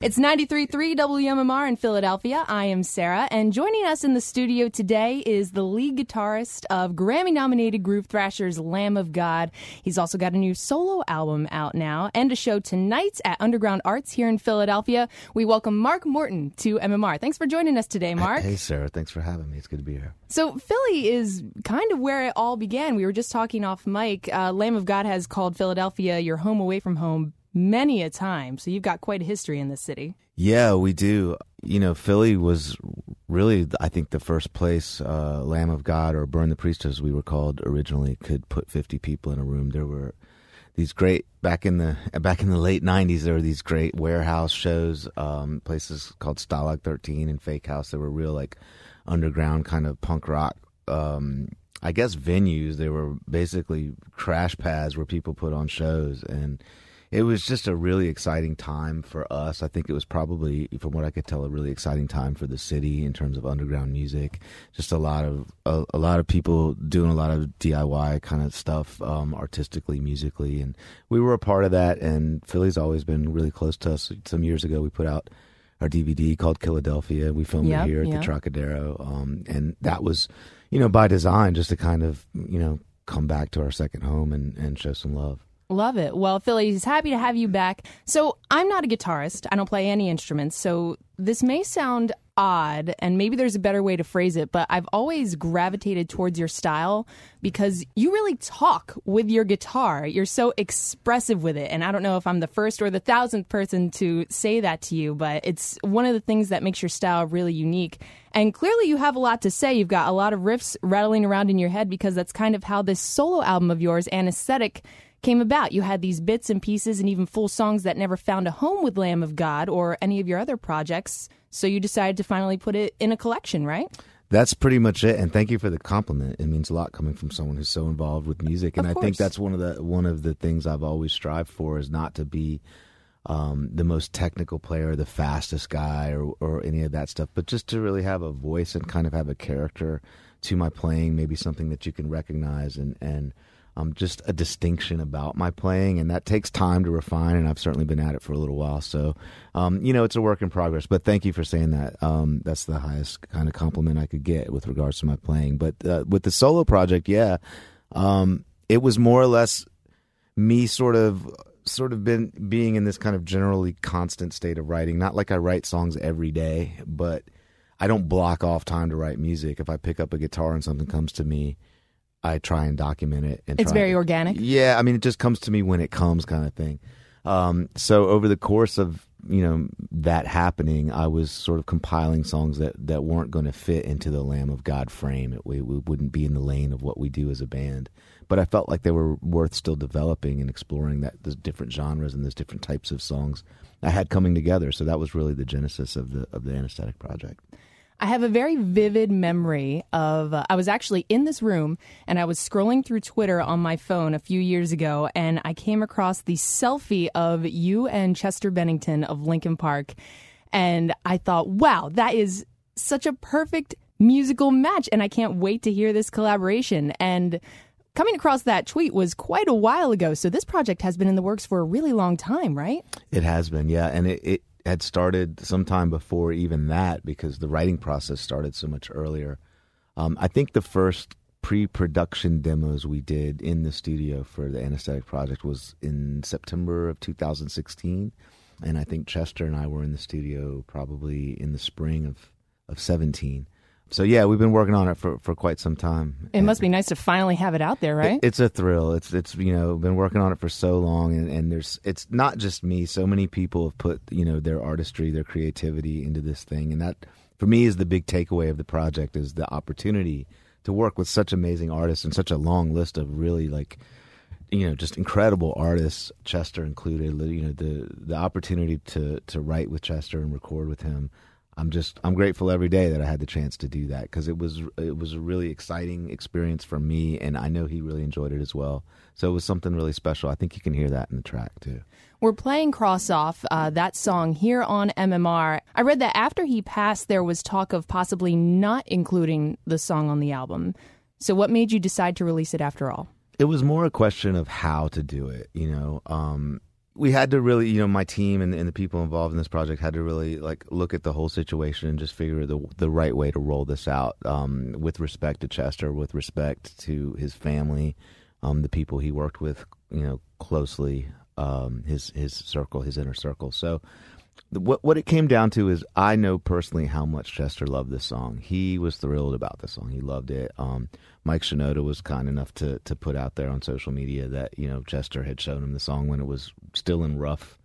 It's 93.3 WMMR in Philadelphia. I am Sarah, and joining us in the studio today is the lead guitarist of Grammy-nominated Groove Thrashers Lamb of God. He's also got a new solo album out now and a show tonight at Underground Arts here in Philadelphia. We welcome Mark Morton to MMR. Thanks for joining us today, Mark. Hey, Sarah. Thanks for having me. It's good to be here. So Philly is kind of where it all began. We were just talking off mic. Lamb of God has called Philadelphia your home away from home many a time, so you've got quite a history in this city. Yeah, we do. You know, Philly was really, I think, the first place Lamb of God, or Burn the Priest as we were called originally, could put 50 people in a room. There were these great, back in the late 90s, there were these great warehouse shows, places called Stalag 13 and Fake House. They were real, like, underground kind of punk rock, I guess, venues. They were basically crash pads where people put on shows, and it was just a really exciting time for us. I think it was probably, from what I could tell, a really exciting time for the city in terms of underground music. Just a lot of people doing a lot of DIY kind of stuff, artistically, musically, and we were a part of that. And Philly's always been really close to us. Some years ago, we put out our DVD called Philadelphia. We filmed it here at the Trocadero, and that was, by design, just to kind of, come back to our second home and show some love. Love it. Well, Philly, he's happy to have you back. So I'm not a guitarist. I don't play any instruments. So this may sound odd, and maybe there's a better way to phrase it, but I've always gravitated towards your style because you really talk with your guitar. You're so expressive with it. And I don't know if I'm the first or the 1,000th person to say that to you, but it's one of the things that makes your style really unique. And clearly you have a lot to say. You've got a lot of riffs rattling around in your head because that's kind of how this solo album of yours, Anesthetic, came about. You had these bits and pieces and even full songs that never found a home with Lamb of God or any of your other projects, so you decided to finally put it in a collection, right? That's pretty much it, and thank you for the compliment. It means a lot coming from someone who's so involved with music, and I think that's one of the things I've always strived for, is not to be the most technical player, the fastest guy, or any of that stuff, but just to really have a voice and kind of have a character to my playing, maybe something that you can recognize and just a distinction about my playing, and that takes time to refine, and I've certainly been at it for a little while. So, it's a work in progress, but thank you for saying that. That's the highest kind of compliment I could get with regards to my playing. But with the solo project, it was more or less me sort of being in this kind of generally constant state of writing. Not like I write songs every day, but I don't block off time to write music. If I pick up a guitar and something comes to me, I try and document it. And it's very organic? Yeah, I mean, it just comes to me when it comes, kind of thing. So over the course of, that happening, I was sort of compiling songs that weren't going to fit into the Lamb of God frame. We wouldn't be in the lane of what we do as a band. But I felt like they were worth still developing and exploring the different genres and those different types of songs I had coming together. So that was really the genesis of the Anesthetic project. I have a very vivid memory of, I was actually in this room and I was scrolling through Twitter on my phone a few years ago, and I came across the selfie of you and Chester Bennington of Linkin Park. And I thought, wow, that is such a perfect musical match, and I can't wait to hear this collaboration. And coming across that tweet was quite a while ago, so this project has been in the works for a really long time, right? It has been, yeah, and it had started sometime before even that, because the writing process started so much earlier. I think the first pre-production demos we did in the studio for the Anesthetic project was in September of 2016, and I think Chester and I were in the studio probably in the spring of 17. So yeah, we've been working on it for quite some time. It must be nice to finally have it out there, right? It's a thrill. It's been working on it for so long, and it's not just me. So many people have put their artistry, their creativity into this thing, and that for me is the big takeaway of the project, is the opportunity to work with such amazing artists and such a long list of really just incredible artists, Chester included. The opportunity to write with Chester and record with him. I'm grateful every day that I had the chance to do that, because it was a really exciting experience for me, and I know he really enjoyed it as well. So it was something really special. I think you can hear that in the track too. We're playing Cross Off, that song, here on MMR. I read that after he passed, there was talk of possibly not including the song on the album. So what made you decide to release it after all? It was more a question of how to do it. we had to really, my team and the people involved in this project had to really like look at the whole situation and just figure the right way to roll this out, with respect to Chester, with respect to his family, the people he worked with, closely, his circle, his inner circle. So what it came down to is I know personally how much Chester loved this song. He was thrilled about this song. He loved it. Mike Shinoda was kind enough to put out there on social media that, Chester had shown him the song when it was still in rough,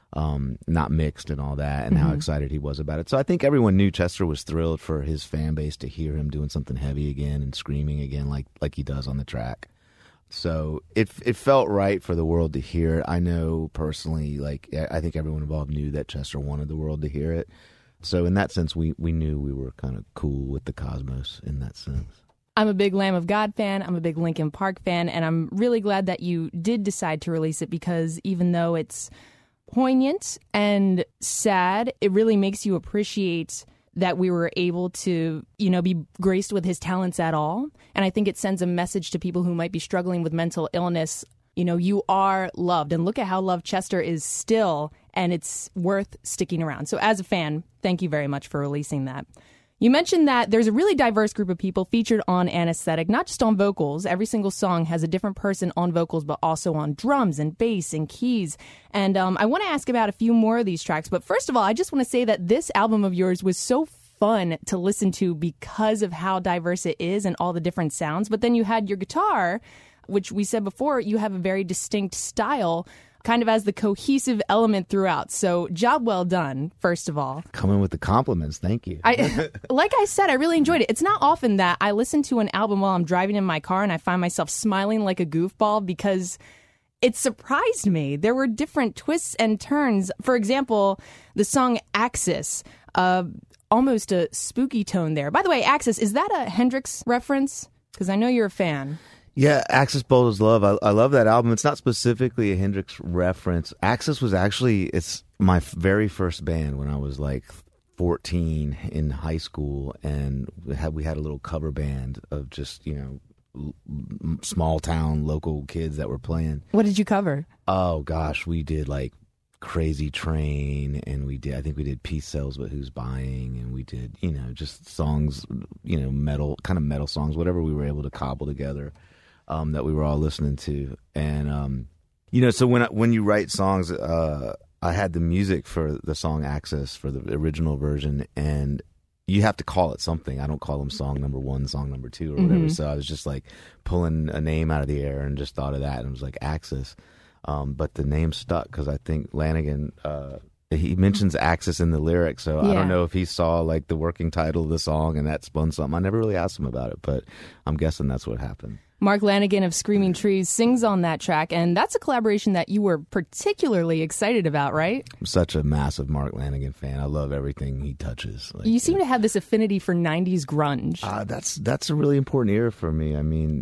not mixed and all that, and how excited he was about it. So I think everyone knew Chester was thrilled for his fan base to hear him doing something heavy again and screaming again like he does on the track. So it felt right for the world to hear it. I know personally, like, I think everyone involved knew that Chester wanted the world to hear it. So in that sense, we knew we were kind of cool with the cosmos in that sense. I'm a big Lamb of God fan. I'm a big Linkin Park fan. And I'm really glad that you did decide to release it, because even though it's poignant and sad, it really makes you appreciate that we were able to, be graced with his talents at all. And I think it sends a message to people who might be struggling with mental illness. You are loved. And look at how loved Chester is still, and it's worth sticking around. So as a fan, thank you very much for releasing that. You mentioned that there's a really diverse group of people featured on Anesthetic, not just on vocals. Every single song has a different person on vocals, but also on drums and bass and keys. And I want to ask about a few more of these tracks. But first of all, I just want to say that this album of yours was so fun to listen to because of how diverse it is and all the different sounds. But then you had your guitar, which we said before, you have a very distinct style, kind of as the cohesive element throughout. So job well done, first of all. Coming with the compliments. Thank you. Like I said, I really enjoyed it. It's not often that I listen to an album while I'm driving in my car and I find myself smiling like a goofball, because it surprised me. There were different twists and turns. For example, the song Axis, almost a spooky tone there. By the way, Axis, is that a Hendrix reference? Because I know you're a fan. Yeah, Axis Bold as Love. I love that album. It's not specifically a Hendrix reference. Axis was it's my very first band when I was like 14 in high school, and we had a little cover band of just, small town local kids that were playing. What did you cover? Oh gosh, we did like Crazy Train, and I think we did Peace Sells But Who's Buying, and we did, just songs, metal songs, whatever we were able to cobble together. That we were all listening to. And, so when you write songs, I had the music for the song Axis for the original version, and you have to call it something. I don't call them song number 1, song number 2 or whatever. So I was just like pulling a name out of the air and just thought of that, and it was like Axis. But the name stuck because I think Lanegan, he mentions Axis in the lyrics, so yeah. I don't know if he saw like the working title of the song and that spun something. I never really asked him about it, but I'm guessing that's what happened. Mark Lanegan of Screaming Trees sings on that track, and that's a collaboration that you were particularly excited about, right? I'm such a massive Mark Lanegan fan. I love everything he touches. You seem to have this affinity for 90s grunge. That's a really important era for me. I mean,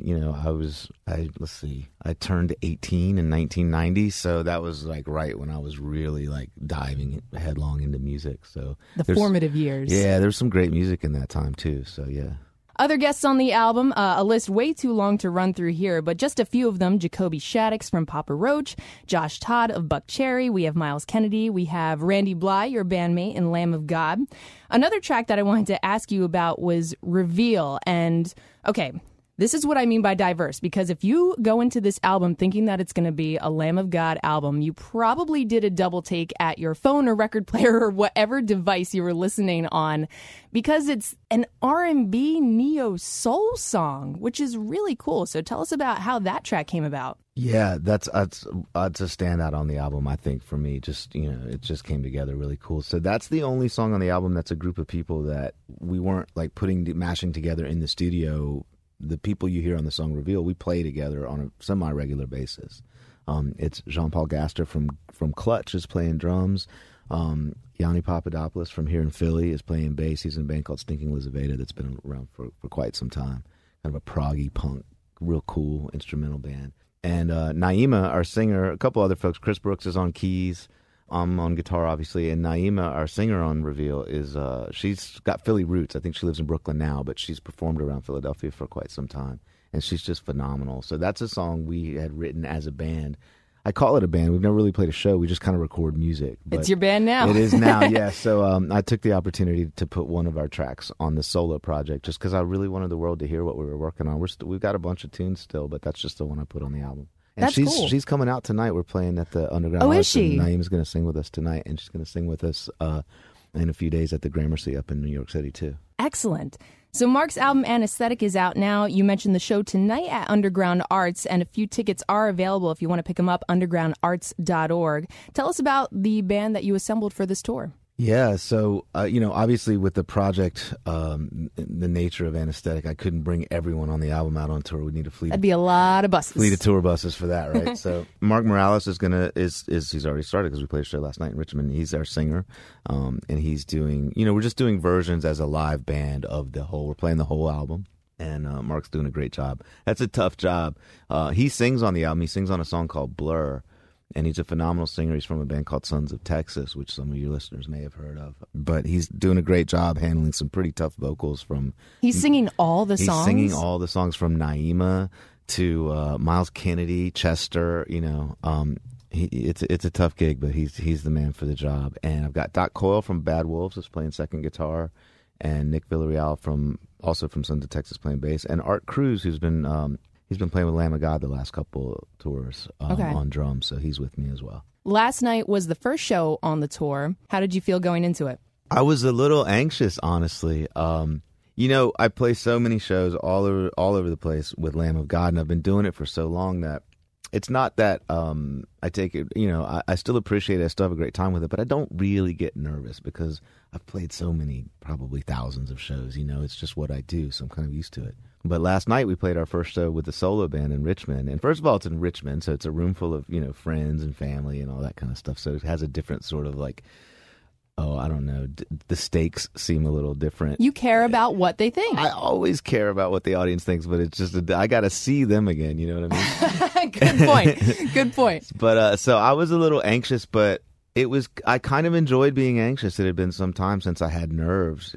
I turned 18 in 1990, so that was like right when I was really like diving headlong into music. So the formative years. Yeah, there's some great music in that time too, so yeah. Other guests on the album, a list way too long to run through here, but just a few of them. Jacoby Shaddix from Papa Roach, Josh Todd of Buck Cherry, we have Miles Kennedy, we have Randy Bly, your bandmate in Lamb of God. Another track that I wanted to ask you about was Reveal, and okay, this is what I mean by diverse, because if you go into this album thinking that it's going to be a Lamb of God album, you probably did a double take at your phone or record player or whatever device you were listening on, because it's an R&B neo-soul song, which is really cool. So tell us about how that track came about. Yeah, that's a standout on the album, I think, for me. Just, it just came together really cool. So that's the only song on the album that's a group of people that we weren't like mashing together in the studio. The people you hear on the song Reveal, we play together on a semi-regular basis. It's Jean-Paul Gaster from Clutch is playing drums. Yanni Papadopoulos from here in Philly is playing bass. He's in a band called Stinking Lizaveta that's been around for quite some time. Kind of a proggy punk, real cool instrumental band. And Naima, our singer, a couple other folks. Chris Brooks is on keys. I'm on guitar, obviously, and Naima, our singer on Reveal, is she's got Philly roots. I think she lives in Brooklyn now, but she's performed around Philadelphia for quite some time, and she's just phenomenal. So that's a song we had written as a band. I call it a band. We've never really played a show. We just kind of record music. It's your band now. It is now, yeah. So I took the opportunity to put one of our tracks on the solo project just because I really wanted the world to hear what we were working on. We've got a bunch of tunes still, but that's just the one I put on the album. And That's cool. She's coming out tonight. We're playing at the Underground. Oh, Arts, is she? And Naeem's going to sing with us tonight, and she's going to sing with us in a few days at the Gramercy up in New York City, too. Excellent. So Mark's album Anesthetic is out now. You mentioned the show tonight at Underground Arts, and a few tickets are available if you want to pick them up, undergroundarts.org. Tell us about the band that you assembled for this tour. Yeah, so, obviously with the project, the nature of Anesthetic, I couldn't bring everyone on the album out on tour. We need a fleet. That'd be a lot of buses. Fleet of tour buses for that, right? So Mark Morales is he's already started because we played a show last night in Richmond. He's our singer, and he's doing, we're just doing versions as a live band of we're playing the whole album. And Mark's doing a great job. That's a tough job. He sings on the album. He sings on a song called Blur. And he's a phenomenal singer. He's from a band called Sons of Texas, which some of your listeners may have heard of. But he's doing a great job handling some pretty tough vocals from... He's singing all the songs? He's singing all the songs from Naima to Miles Kennedy, Chester, it's a tough gig, but he's the man for the job. And I've got Doc Coyle from Bad Wolves who's playing second guitar, and Nick Villarreal from Sons of Texas playing bass, and Art Cruz, who's been... He's been playing with Lamb of God the last couple tours on drums, so he's with me as well. Last night was the first show on the tour. How did you feel going into it? I was a little anxious, honestly. I play so many shows all over the place with Lamb of God, and I've been doing it for so long that it's not that I take it, I still appreciate it. I still have a great time with it, but I don't really get nervous because I've played so many, probably thousands of shows. It's just what I do, so I'm kind of used to it. But last night we played our first show with the solo band in Richmond. And first of all, it's in Richmond, so it's a room full of, friends and family and all that kind of stuff. So it has a different sort of I don't know, the stakes seem a little different. You care about what they think. I always care about what the audience thinks, but it's just, I got to see them again, you know what I mean? Good point. But so I was a little anxious, but I kind of enjoyed being anxious. It had been some time since I had nerves.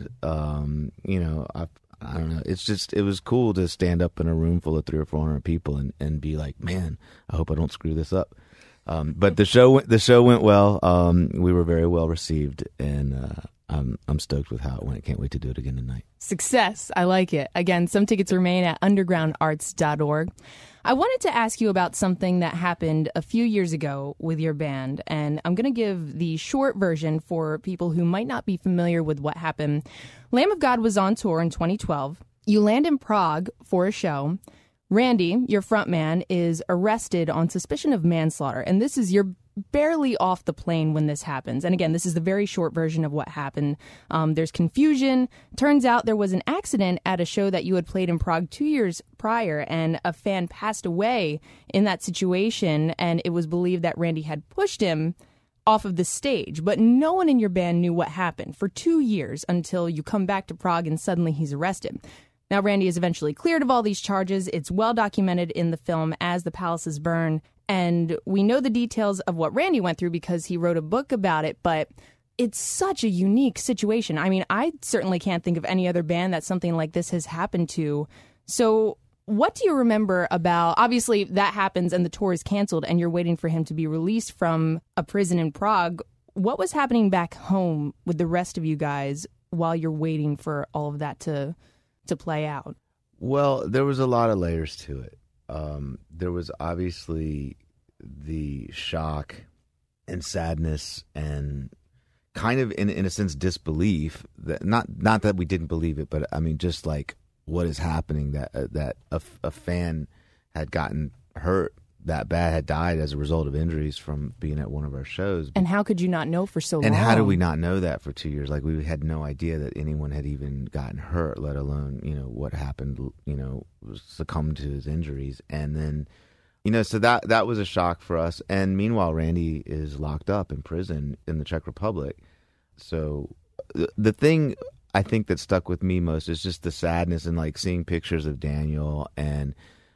I don't know. It was cool to stand up in a room full of 300 or 400 people and be like, man, I hope I don't screw this up. But the show went well. We were very well received, and I'm stoked with how it went. Can't wait to do it again tonight. Success. I like it. Again, some tickets remain at undergroundarts.org. I wanted to ask you about something that happened a few years ago with your band, and I'm going to give the short version for people who might not be familiar with what happened. Lamb of God was on tour in 2012. You land in Prague for a show. Randy, your frontman, is arrested on suspicion of manslaughter, and you're barely off the plane when this happens. And again, this is the very short version of what happened. There's confusion. Turns out there was an accident at a show that you had played in Prague 2 years prior, and a fan passed away in that situation, and it was believed that Randy had pushed him off of the stage. But no one in your band knew what happened for 2 years until you come back to Prague and suddenly he's arrested. Now, Randy is eventually cleared of all these charges. It's well documented in the film As the Palaces Burn. And we know the details of what Randy went through because he wrote a book about it, but it's such a unique situation. I mean, I certainly can't think of any other band that something like this has happened to. So what do you remember about, obviously that happens and the tour is canceled and you're waiting for him to be released from a prison in Prague. What was happening back home with the rest of you guys while you're waiting for all of that to play out? Well, there was a lot of layers to it. There was obviously the shock and sadness and kind of, in a sense, disbelief that not that we didn't believe it, but I mean, just like what is happening, that a fan had gotten hurt that bad, had died as a result of injuries from being at one of our shows. And how could you not know for so long? And how did we not know that for 2 years? Like, we had no idea that anyone had even gotten hurt, let alone, what happened, succumbed to his injuries. And then, so that was a shock for us. And meanwhile, Randy is locked up in prison in the Czech Republic. So the thing I think that stuck with me most is just the sadness and like seeing pictures of Daniel and,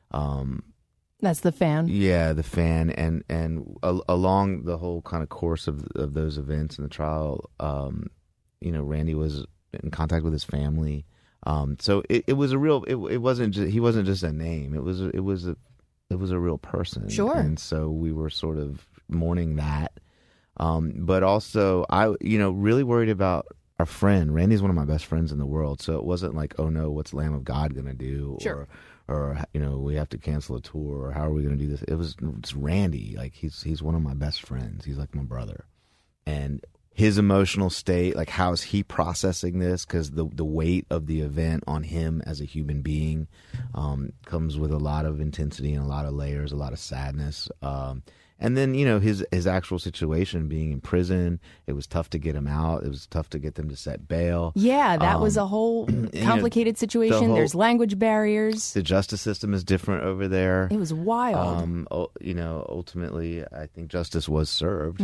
that's the fan. Yeah, the fan, and along the whole kind of course of those events in the trial, Randy was in contact with his family. So it was a real. It wasn't just, he wasn't just a name. It was a a real person. Sure. And so we were sort of mourning that. But also, I really worried about our friend. Randy's one of my best friends in the world, so it wasn't like, oh no, what's Lamb of God going to do? Sure. Or we have to cancel a tour, or how are we going to do this? It's Randy. Like he's one of my best friends. He's like my brother. And his emotional state, like how is he processing this? Because the weight of the event on him as a human being comes with a lot of intensity and a lot of layers, a lot of sadness. And then, his actual situation, being in prison, it was tough to get him out. It was tough to get them to set bail. Yeah, that was a whole complicated situation. There's language barriers. The justice system is different over there. It was wild. Ultimately, I think justice was served.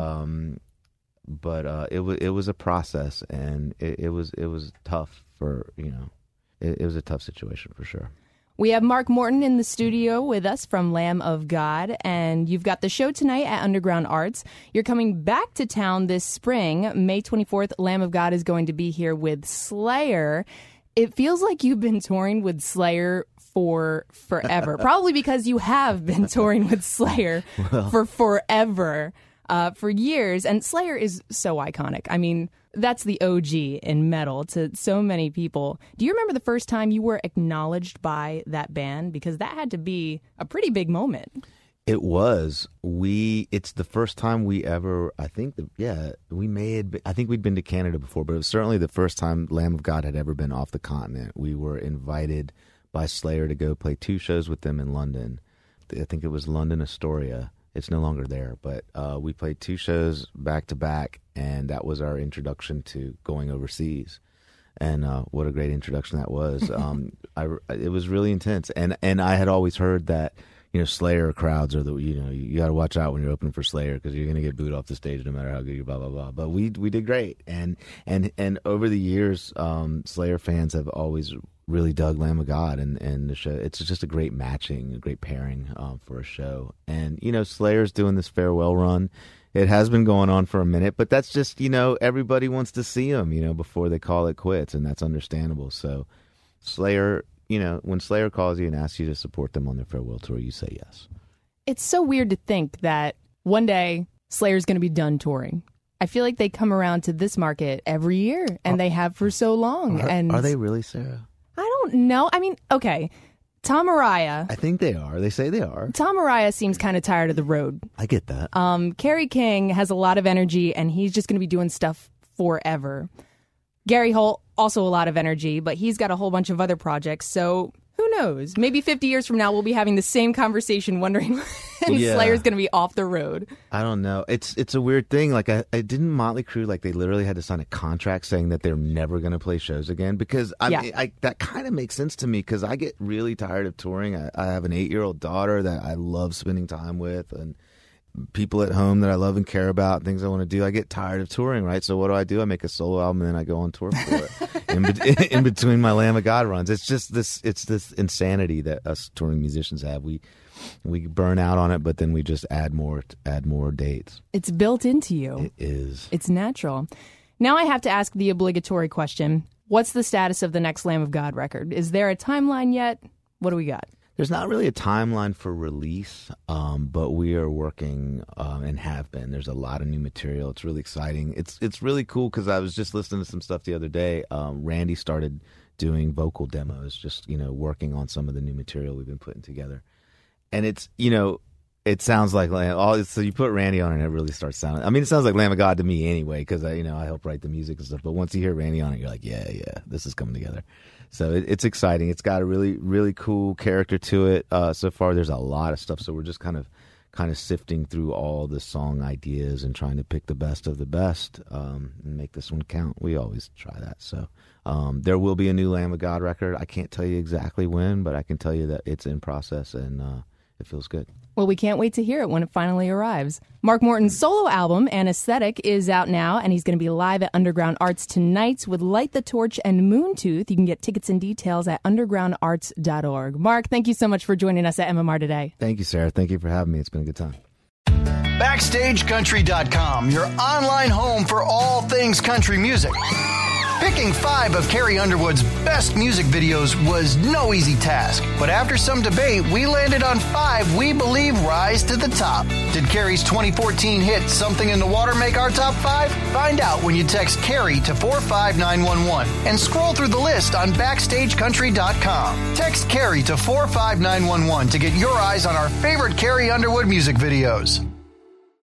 But it was a process, and it was tough for, it was a tough situation for sure. We have Mark Morton in the studio with us from Lamb of God, and you've got the show tonight at Underground Arts. You're coming back to town this spring. May 24th, Lamb of God is going to be here with Slayer. It feels like you've been touring with Slayer for forever, probably because you have been touring with Slayer for forever, for years. And Slayer is so iconic. I mean, that's the OG in metal to so many people. Do you remember the first time you were acknowledged by that band? Because that had to be a pretty big moment. It was. It's the first time we ever, I think we'd been to Canada before, but it was certainly the first time Lamb of God had ever been off the continent. We were invited by Slayer to go play 2 shows with them in London. I think it was London Astoria. It's no longer there, but we played 2 shows back to back, and that was our introduction to going overseas. And what a great introduction that was. It was really intense, and I had always heard that Slayer crowds are you got to watch out when you're opening for Slayer because you're going to get booed off the stage no matter how good you blah blah blah. But we did great, and over the years, Slayer fans have always really dug Lamb of God and the show. It's just a great matching, a great pairing for a show. And, Slayer's doing this farewell run. It has been going on for a minute, but that's just, everybody wants to see them, before they call it quits, and that's understandable. So Slayer, when Slayer calls you and asks you to support them on their farewell tour, you say yes. It's so weird to think that one day Slayer's going to be done touring. I feel like they come around to this market every year, and they have for so long. Are they really, Sarah? I don't know. I mean, okay, Tom Araya. I think they are. They say they are. Tom Araya seems kind of tired of the road. I get that. Kerry King has a lot of energy, and he's just going to be doing stuff forever. Gary Holt, also a lot of energy, but he's got a whole bunch of other projects, so who knows? Maybe 50 years from now, we'll be having the same conversation wondering when Slayer's going to be off the road. I don't know. It's a weird thing. Like, I didn't Motley Crue, like, they literally had to sign a contract saying that they're never going to play shows again? Because that kind of makes sense to me, because I get really tired of touring. I have an 8-year-old daughter that I love spending time with, and people at home that I love and care about, things I want to do. I get tired of touring, right? So what do? I make a solo album, and then I go on tour for it in between my Lamb of God runs. It's just this insanity that us touring musicians have. We burn out on it, but then we just add more dates. It's built into you. It is. It's natural. Now I have to ask the obligatory question. What's the status of the next Lamb of God record? Is there a timeline yet? What do we got? There's not really a timeline for release, but we are working and have been. There's a lot of new material. It's really exciting. It's really cool because I was just listening to some stuff the other day. Randy started doing vocal demos, just working on some of the new material we've been putting together. And it's it sounds like so you put Randy on it and it really starts sounding. I mean, it sounds like Lamb of God to me anyway because I help write the music and stuff. But once you hear Randy on it, you're like, yeah, this is coming together. So it's exciting. It's got a really, really cool character to it. So far, there's a lot of stuff. So we're just kind of sifting through all the song ideas and trying to pick the best of the best and make this one count. We always try that. So there will be a new Lamb of God record. I can't tell you exactly when, but I can tell you that it's in process and it feels good. Well, we can't wait to hear it when it finally arrives. Mark Morton's solo album, Anesthetic, is out now, and he's going to be live at Underground Arts tonight with Light the Torch and Moontooth. You can get tickets and details at undergroundarts.org. Mark, thank you so much for joining us at MMR today. Thank you, Sarah. Thank you for having me. It's been a good time. BackstageCountry.com, your online home for all things country music. Picking 5 of Carrie Underwood's best music videos was no easy task, but after some debate, we landed on 5 we believe rise to the top. Did Carrie's 2014 hit Something in the Water make our top 5? Find out when you text Carrie to 45911 and scroll through the list on BackstageCountry.com. Text Carrie to 45911 to get your eyes on our favorite Carrie Underwood music videos.